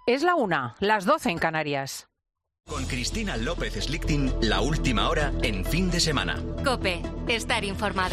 Es la 1, las 12 en Canarias. Con Cristina López Slichting, la última hora en fin de semana. COPE, estar informado.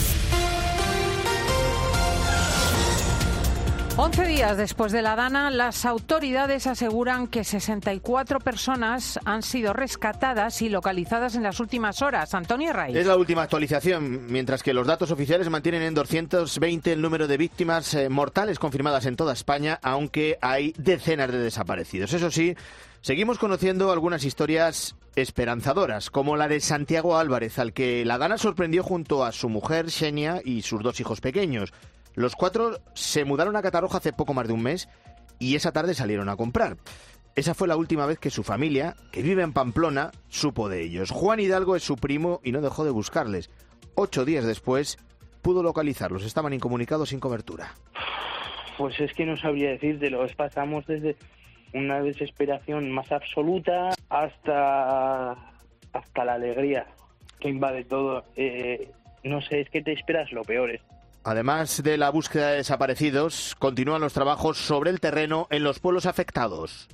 11 días después de la Dana, las autoridades aseguran que 64 personas han sido rescatadas y localizadas en las últimas horas. Antonio Raiz. Es la última actualización, mientras que los datos oficiales mantienen en 220 el número de víctimas mortales confirmadas en toda España, aunque hay decenas de desaparecidos. Eso sí, seguimos conociendo algunas historias esperanzadoras, como la de Santiago Álvarez, al que la Dana sorprendió junto a su mujer, Xenia, y sus 2 hijos pequeños. Los 4 se mudaron a Catarroja hace poco más de un mes y esa tarde salieron a comprar. Esa fue la última vez que su familia, que vive en Pamplona, supo de ellos. Juan Hidalgo es su primo y no dejó de buscarles. 8 días después pudo localizarlos. Estaban incomunicados, sin cobertura. Pues es que no sabría decírtelo. Pasamos desde una desesperación más absoluta hasta la alegría que invade todo. No sé, es que te esperas lo peor. Además de la búsqueda de desaparecidos, continúan los trabajos sobre el terreno en los pueblos afectados.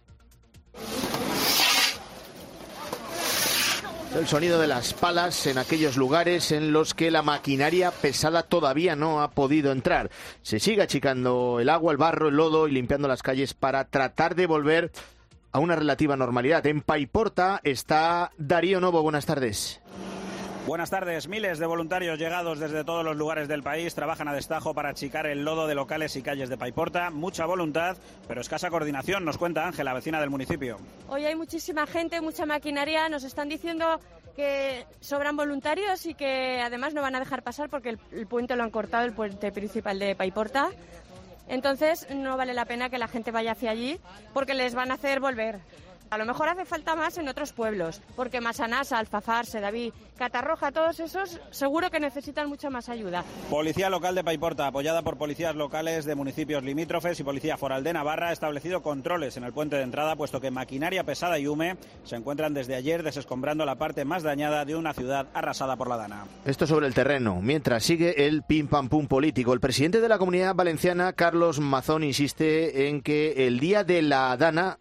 El sonido de las palas en aquellos lugares en los que la maquinaria pesada todavía no ha podido entrar. Se sigue achicando el agua, el barro, el lodo y limpiando las calles para tratar de volver a una relativa normalidad. En Paiporta está Darío Novo. Buenas tardes. Buenas tardes. Miles de voluntarios llegados desde todos los lugares del país trabajan a destajo para achicar el lodo de locales y calles de Paiporta. Mucha voluntad, pero escasa coordinación, nos cuenta Ángela, vecina del municipio. Hoy hay muchísima gente, mucha maquinaria. Nos están diciendo que sobran voluntarios y que además no van a dejar pasar porque el puente lo han cortado, el puente principal de Paiporta. Entonces no vale la pena que la gente vaya hacia allí porque les van a hacer volver. A lo mejor hace falta más en otros pueblos, porque Massanassa, Alfafar, Sedaví, Catarroja, todos esos seguro que necesitan mucha más ayuda. Policía local de Paiporta, apoyada por policías locales de municipios limítrofes y Policía Foral de Navarra, ha establecido controles en el puente de entrada, puesto que maquinaria pesada y hume se encuentran desde ayer desescombrando la parte más dañada de una ciudad arrasada por la Dana. Esto sobre el terreno, mientras sigue el pim pam pum político. El presidente de la Comunidad Valenciana, Carlos Mazón, insiste en que el día de la Dana,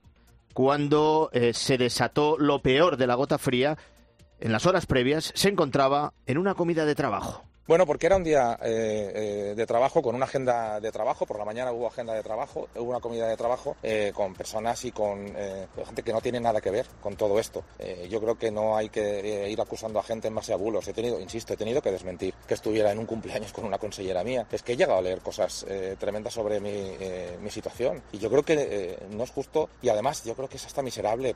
cuando se desató lo peor de la gota fría, en las horas previas se encontraba en una comida de trabajo. Bueno, porque era un día de trabajo, con una agenda de trabajo. Por la mañana hubo agenda de trabajo, hubo una comida de trabajo con personas y con gente que no tiene nada que ver con todo esto. Yo creo que no hay que ir acusando a gente en base a bulos. He tenido que desmentir que estuviera en un cumpleaños con una consellera mía. Es que he llegado a leer cosas tremendas sobre mi situación. Y yo creo que no es justo, y además yo creo que es hasta miserable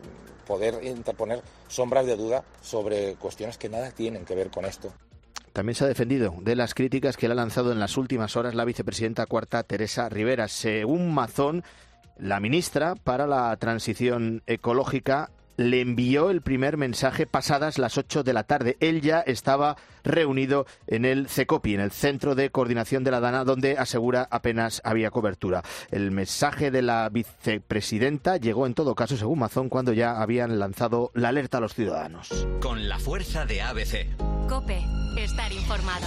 poder interponer sombras de duda sobre cuestiones que nada tienen que ver con esto. También se ha defendido de las críticas que le ha lanzado en las últimas horas la vicepresidenta cuarta, Teresa Rivera. Según Mazón, la ministra para la Transición Ecológica le envió el primer mensaje pasadas las 8 de la tarde. Él ya estaba reunido en el CECOPI, en el Centro de Coordinación de la Dana, donde asegura apenas había cobertura. El mensaje de la vicepresidenta llegó en todo caso, según Mazón, cuando ya habían lanzado la alerta a los ciudadanos. Con la fuerza de ABC. COPE, estar informado.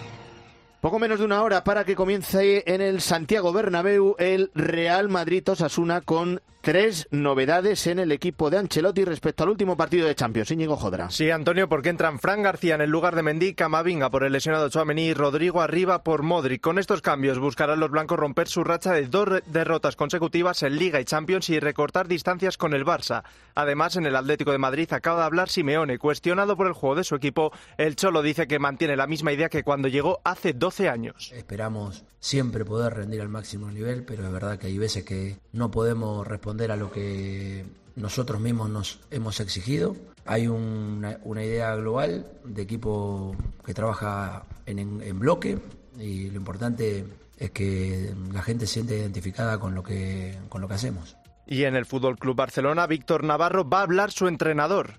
Poco menos de una hora para que comience en el Santiago Bernabéu el Real Madrid-Osasuna, con 3 novedades en el equipo de Ancelotti respecto al último partido de Champions. Íñigo Jodra. Sí, Antonio, porque entran Fran García en el lugar de Mendy, Camavinga por el lesionado Tchouaméni y Rodrigo arriba por Modric. Con estos cambios buscarán los blancos romper su racha de 2 derrotas consecutivas en Liga y Champions y recortar distancias con el Barça. Además, en el Atlético de Madrid acaba de hablar Simeone. Cuestionado por el juego de su equipo, el Cholo dice que mantiene la misma idea que cuando llegó hace 12 años. Esperamos siempre poder rendir al máximo nivel, pero es verdad que hay veces que no podemos responder a lo que nosotros mismos nos hemos exigido. Hay una idea global de equipo que trabaja en bloque, y lo importante es que la gente se siente identificada con lo que hacemos. Y en el Fútbol Club Barcelona, Víctor Navarro va a hablar su entrenador.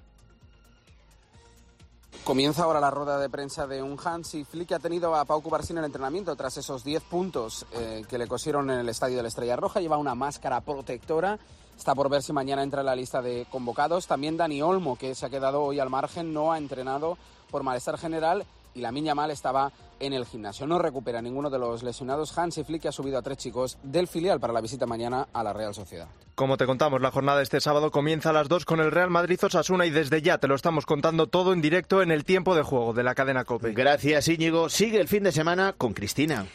Comienza ahora la rueda de prensa de un Hansi Flick que ha tenido a Pau Cubarsí en el entrenamiento tras esos 10 puntos que le cosieron en el estadio de la Estrella Roja. Lleva una máscara protectora. Está por ver si mañana entra en la lista de convocados. También Dani Olmo, que se ha quedado hoy al margen, no ha entrenado por malestar general. y Lamine Yamal estaba en el gimnasio. No recupera ninguno de los lesionados. Hansi Flick ha subido a 3 chicos del filial para la visita mañana a la Real Sociedad. Como te contamos, la jornada este sábado comienza a las 2 con el Real Madrid-Osasuna y desde ya te lo estamos contando todo en directo en el tiempo de juego de la cadena COPE. Gracias, Íñigo. Sigue el fin de semana con Cristina.